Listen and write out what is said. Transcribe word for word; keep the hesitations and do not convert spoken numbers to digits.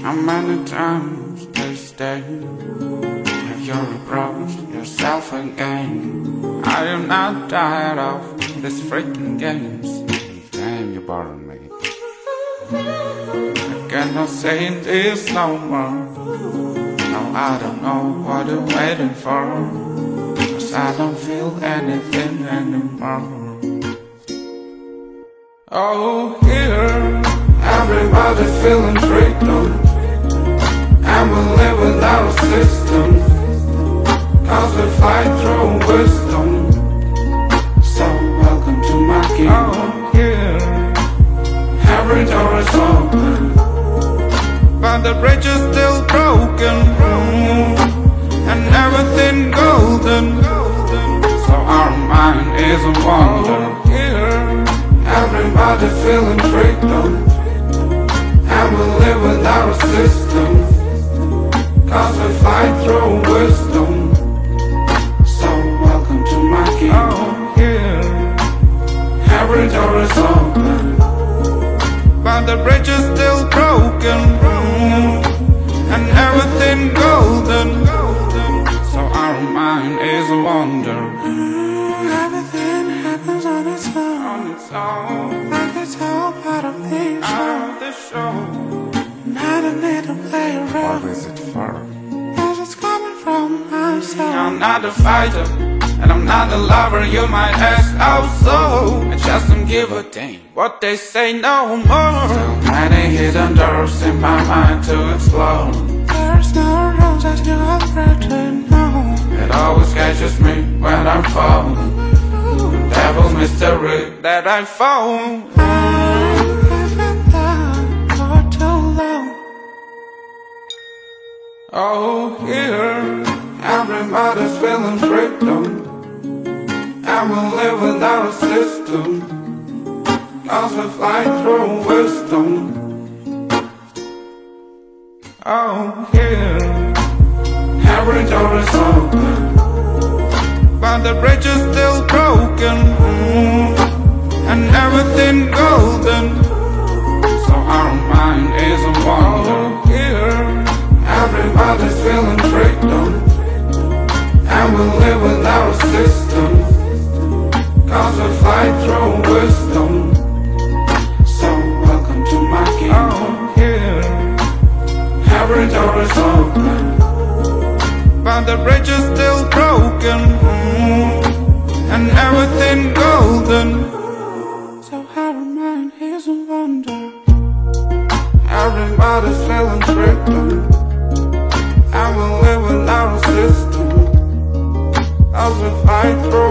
How many times they stay? Have you approached yourself again? I am not tired of these freaking games. Damn, you bother me. I cannot say this no more. No, I don't know what I'm waiting for, 'cause I don't feel anything anymore. Oh, here everybody's feeling freedom, and we live without a system, 'cause we fly through wisdom. So welcome to my kingdom. Oh, here every door is open, but the bridge is still broken, and everything golden. So our mind is a wonder. Here everybody's feeling freedom, and we live without a system, 'cause we fight through wisdom. So welcome to my kingdom. Oh, here every door is open, but the bridge is still broken, and everything golden. So our mind is a wonder. Everything happens on its own, On its own, like it's all part of the show. out of the show. And I don't need to play around, What is it for? 'cause it's coming from my soul. I'm not a fighter, and I'm not a lover. You might ask how so. I just don't give a damn what they say no more. So many hidden doors in my mind to explore. There's no rules that you already know. It always catches me when I fall. Devil mystery that I fall. I've been down for too long. Oh, here everybody's feeling freedom, and we live without a system, 'cause we fly through wisdom. Oh, here every door is open, but the bridge is still broken, and everything golden. So our mind is a wonder. Here everybody's feeling freedom, and we live without a system, 'cause we fight through wisdom. So welcome to my kingdom. Oh, here every door is open, but the bridge is still broken, and everything golden. So our mind is a wonder. Everybody's feeling freedom, and we live without a system, 'cause we fight through